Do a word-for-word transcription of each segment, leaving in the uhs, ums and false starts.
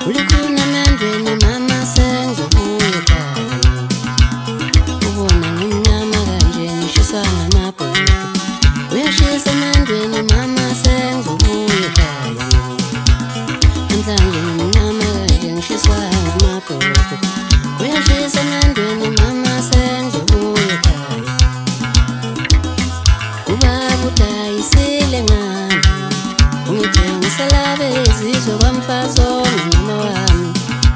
Ulikhuna mandweni mama sengizobuya ekhaya. Ubona ngimnyama kanje ngishisa ngamabhuku. Uyashisa mandweni mama sengizobuya ekhaya. Namhlanje ngimnyama kanje ngishiswa ngamabhuku. Uyashisa mandweni mama sengizobuya ekhaya. Ubaba udayisile ngami, ungithengisela bezizwe kwamfazi ongumama wami.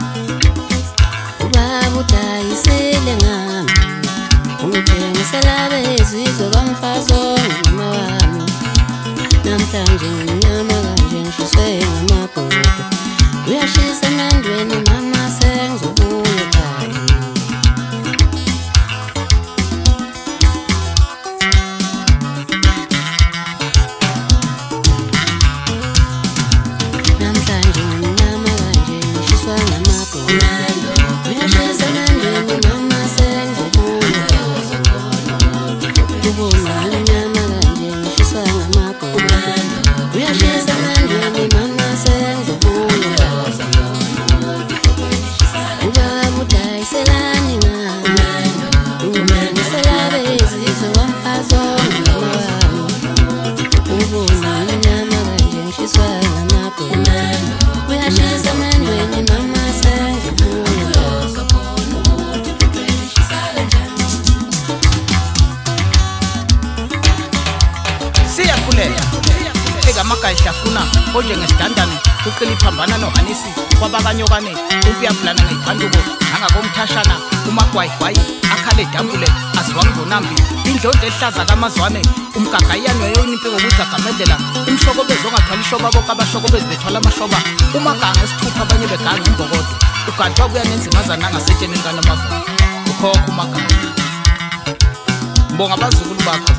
Ubaba udayisile ngami, ungithengisela bezizwe kwamfazi ongumama wami. Namhlanje ngimnyama kanje ngishiswe ngamabhuku. Uyashisa mandweni mama sengizobuya ekhaya. Namhlanje ngimnyama kanje ngishiswa ngamabhuku. Uyashisa mandweni mama sengizobuya ekhaya. Ubona ngimnyama kanje ngishiswa ngamabhuku. Uyashisa mandweni mama sengizobuya ekhaya. Ubaba udayiselani ngami, ungithengisela bezizwe kwamfazi ongumama wami. Ubona ngimnyama kanje ngishiswa ngamabhuku. Uyashisa mandweni mama sengizobuya ekhaya. Siyakhuleka ekamagaya hlafuna onjengesidandane uqina iphambana nohanisi kwabakanyokane umpiyabulana ngeyiphanduko nangakomthashana umagwayigwayi akhale dambule aziwa ngizonambi indlonto ehlaza kamazwane umgagayiyano yoyinimpi ngokuyigagamedlela umshoko bezongathwala ishoba bonke abashoko bezibethwala amashoba umaganga esithupha abanye beganga imbokodo ugadwa buya nenzimazana nangasetsheni kanamavu ukhokha umaganga mbonga abazukulu bakho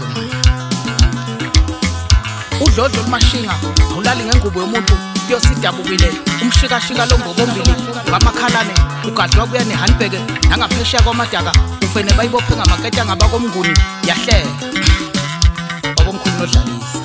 udlodlo lumashinga awulali ngengubo yomuntu yosidabukile umshikashika lombobombili ngamakhalane ugadwa buya nehandbeke nangaphesheya kwamadaka ufene bayibophe ngamaketa ngabakomnguni yahleka babomkhulu nodlalisa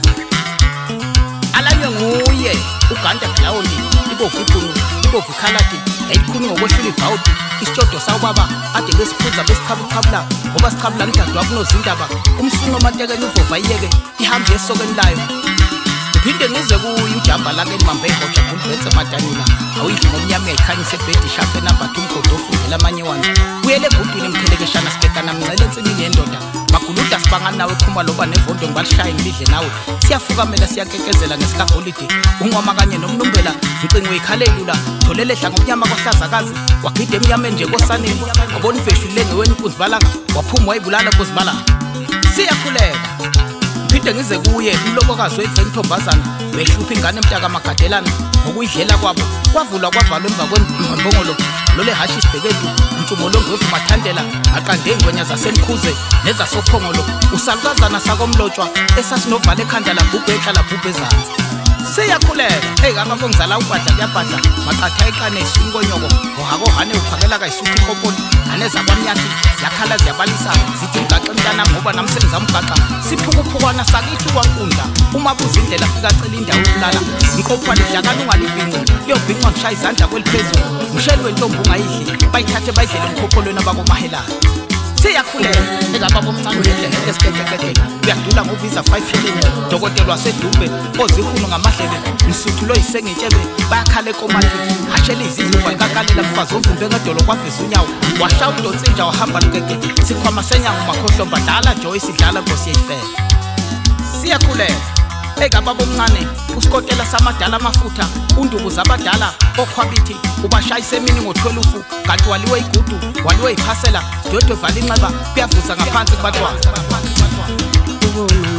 alanywe nguye uganda glawundi ibovu ibhunu ibovu ikhaladi yayikhuni ngokwehlula ibhawudi isitshodo sawubaba ade besiphuza besichabachabula ngoba sichabula ngidadwa kunozindaba umsuni omantekeni uvova iyeke ihambe esokeni layo uphinde ngize kuyo ujamba lake libambe ihotsha kulibhenze madanila awuyidli ngomnyama uyayikhanyisa ebhedi ishafe nambatha umgodo ofundela amanye wani uyele ebhudwini emkhelekeshana sibhekana mncele ensimini yendoda maguluda sibangani nawe ephuma loba nevondo ngibalishaya ngilidle nawe siyafukamela siyakekezela ngesikagolide ungoma kanye nomnumbela ngicinga uyikhalelula tholeledla ngomnyama kwahlazakazi wagida emnyameni nje kosaneni wabona iveshulile ngeweni kunzibalanga waphuma wayibulala kuzibalanga siyakhuleka phinde ngize kuye umlobokazi wethenithombazana behlupha ingane emntaka magadelana ngokuyidlela kwabo kwavulwa kwavalwa emva kwembongolo lole hashi sibhekedu umtsumolongo wevumathandela aqande ingwenya zasemkhuze nezasophongolo usalukazana sakomlotshwa esasinovale ekhanda labhubhe enhla labhubhe ezansi siyakhuleka hey kama bongizala ubhadla kuyabhadla maqatha eqane isinkonyoko ngohakohane uphakela kayisuthi ikopoli aneza kwamnyaki yakhala ziyabalisa zithi mgaqa mntana ngoba namsenza umgaqa siphukuphukwana sakithi kwankundla uma buza indlela fika cela indawo yokulala inkophane dlakana ungalibhinqi liyobhinqa ngishaya izandla kweliphezulu msheli wentombi ungayidli bayithathe bayidlele emkhopholweni abakomahelana siyakhuleka ekaba bomncane ngendlela esikekekeke uyadula ngobiza five shilling dokotela wasedumbe ozihuno ngamadlebe msuthulo yisengitshebe bayakhala ekomati hashela izindlu balikakanela mfazi ovimbe ngedolo kwaveza unyawo washaya udonsinja wahamba lukeke sikhwama senyango makhohlomba dala joy sidlala nkosi yeyifele siyakhuleka ekaba bomncane usikotela samadala amafutha unduku zabadala okhwabithi ubashayisa emini ngo-twelve kanti waliwe igudu waliwe iphasela dodwe vala inxeba kuyavuza ngaphansi kubatwana. Ubona